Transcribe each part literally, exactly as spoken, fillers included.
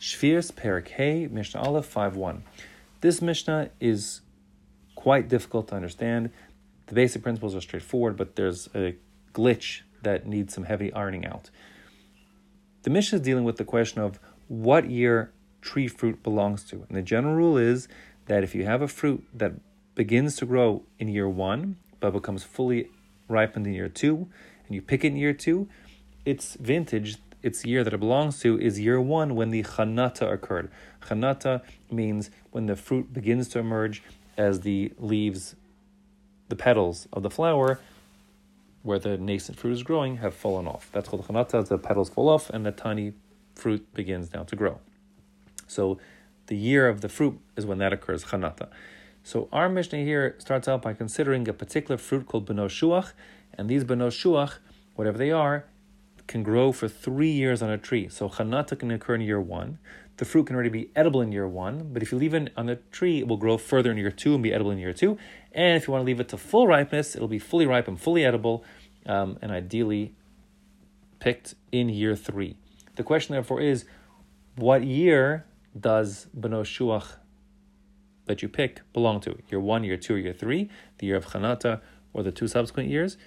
Shvius Perek Hey, Mishnah Aleph five one. This Mishnah is quite difficult to understand. The basic principles are straightforward, but there's a glitch that needs some heavy ironing out. The Mishnah is dealing with the question of what year tree fruit belongs to. And the general rule is that if you have a fruit that begins to grow in year one, but becomes fully ripened in year two, and you pick it in year two, its vintage, its year that it belongs to, is year one when the chanata occurred. Chanata means when the fruit begins to emerge as the leaves, the petals of the flower, where the nascent fruit is growing, have fallen off. That's called chanata. The petals fall off and the tiny fruit begins now to grow. So the year of the fruit is when that occurs, chanata. So our Mishnah here starts out by considering a particular fruit called beno shuach, and these beno shuach, whatever they are, can grow for three years on a tree. So chanata can occur in year one. The fruit can already be edible in year one, but if you leave it on the tree, it will grow further in year two and be edible in year two. And if you want to leave it to full ripeness, it'll be fully ripe and fully edible, um, and ideally picked in year three. The question, therefore, is what year does beno shuach that you pick belong to? Year one, year two, or year three, the year of chanata, or the two subsequent years?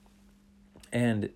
And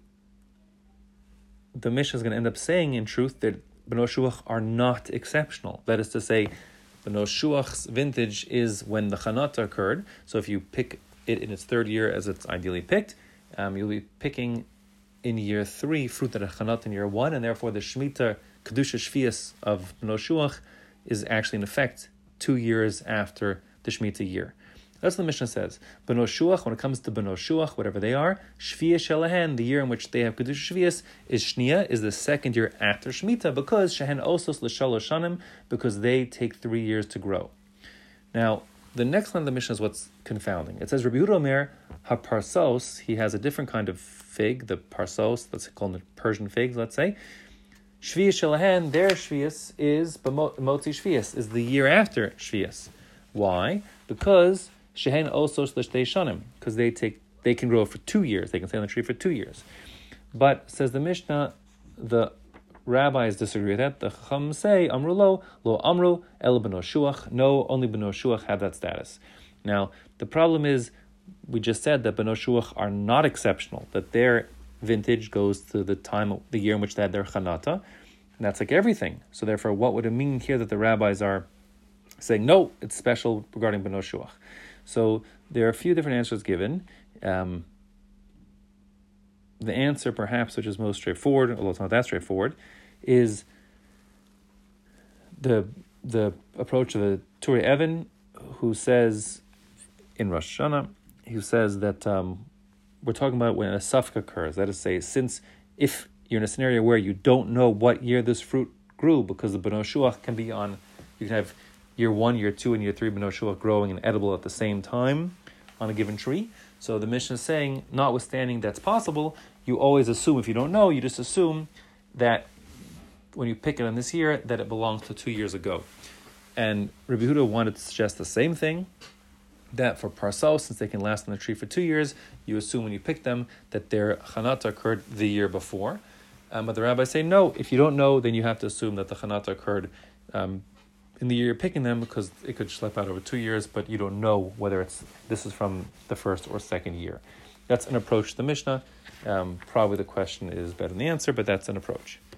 the Mishnah is going to end up saying, in truth, that beno shuach are not exceptional. That is to say, beno shuach's vintage is when the chanata occurred. So if you pick it in its third year as it's ideally picked, um, you'll be picking in year three fruit that are chanata in year one, and therefore the shmita kedusha shvius of beno shuach is actually in effect two years after the shmita year. That's what the Mishnah says. Beno shuach, when it comes to beno shuach, whatever they are, shviya shelahen, the year in which they have kedusha shvius, is shnia, is the second year after shmita, because shehen osos l'shalosh shanim, because they take three years to grow. Now, the next line of the Mishnah is what's confounding. It says, Rabbi Yehuda Omer, ha-parsos, he has a different kind of fig, the parsos, let's call them the Persian figs, let's say. Shviya shelahen, their shvius is, motzi shvius, is the year after shvius. Why? Because shehen osos l'shtei shanim, because they take they can grow for two years. They can stay on the tree for two years. But says the Mishnah, the rabbis disagree with that. The Chacham say, Amru lo, lo amru, el beno shuach. No, only beno shuach have that status. Now, the problem is, we just said that beno shuach are not exceptional, that their vintage goes to the time, the year in which they had their chanata, and that's like everything. So therefore, what would it mean here that the rabbis are saying, no, it's special regarding beno shuach? So there are a few different answers given. Um, the answer, perhaps, which is most straightforward, although it's not that straightforward, is the the approach of the Turei Even, who says in Rosh Hashanah, who says that um, we're talking about when a safek occurs. That is to say, since if you're in a scenario where you don't know what year this fruit grew, because the beno shuach can be on, you can have year one, year two, and year three beno shuach growing and edible at the same time on a given tree. So the Mishnah is saying, notwithstanding that's possible, you always assume, if you don't know, you just assume that when you pick it on this year, that it belongs to two years ago. And Rabbi Yehuda wanted to suggest the same thing, that for parsos, since they can last on the tree for two years, you assume when you pick them that their chanata occurred the year before. Um, but the rabbis say, no, if you don't know, then you have to assume that the chanata occurred um, in the year you're picking them, because it could schlep out over two years, but you don't know whether it's this is from the first or second year. That's an approach to the Mishnah. Um, probably the question is better than the answer, but that's an approach.